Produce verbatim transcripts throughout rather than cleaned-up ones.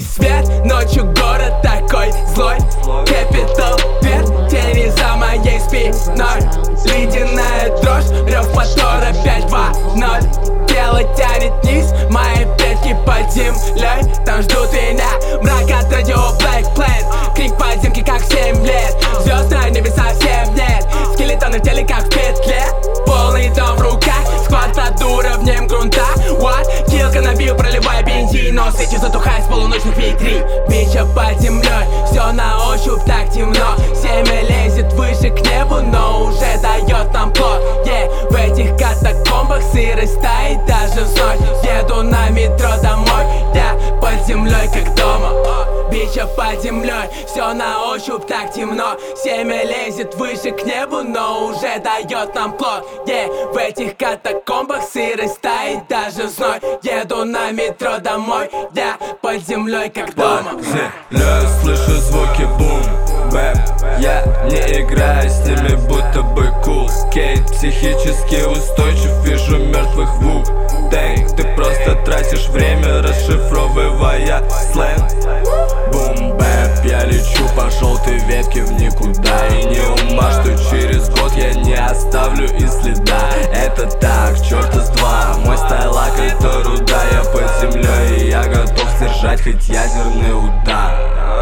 свет, ночью город такой злой. Capital Beat, тени за моей спиной. Ледяная дрожь, рев мотора пять два ноль. Тело тянет вниз, мои предки под землей. Там ждут меня, мрак от радио Black Planet. Крик подземки как в семь лет. Звезд на небе совсем нет. Скелетоны в теле как в петле. Полный дом в руках, склад под уровнем грунта. What? Килка набил, проливая бензин, но свечи затухает с полуночных витрин. Бича под землей, все на ощупь так темно. Семя лезет выше к небу, но уже дает нам плод. Yeah. В этих катакомбах сырость стоит даже в зной. Еду на метро домой, да, под землей как дома. Бича под землей, все на ощупь так темно. Семя лезет выше к небу, но уже дает нам плод. Yeah. В этих катакомбах сырость стоит даже в зной. Еду на метро домой, да, под землей как дома. Под землей слышу звуки бум бэп. Я не играю с ними, будто бы кул скейт. Психически устойчив, вижу мертвых ву Тэнк. Ты просто тратишь время, расшифровывая сленг. Бум бэп, я лечу по желтой ветке в никуда. И не ума, что через год я не оставлю и следа. Это так, черта с два, мой стайлак это руда. Я под землей и я готов сдержать хоть ядерный удар.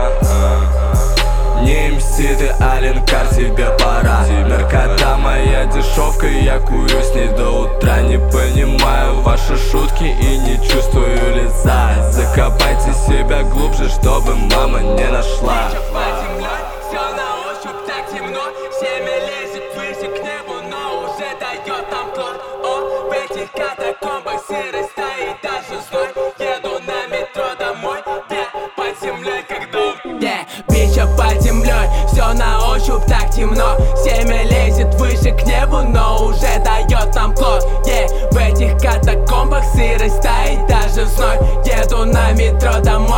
Не эм си ты, Аленкар, тебе пора. Наркота моя дешевка, я курю с ней до утра. Не понимаю ваши шутки и не чувствую лица. Закопайте себя глубже, чтобы мама не нашла. Все на ощупь так темно. Семя лезет выше к небу, но уже дает нам плод. О, в этих катакомбах сырость стоит даже зной. Еду на метро домой, yeah, под землей как дом. Yeah, бича под землей, все на ощупь так темно. Семя лезет выше к небу, но уже дает нам плод. Yeah, в этих катакомбах сырость стоит даже в зной. Еду на метро домой.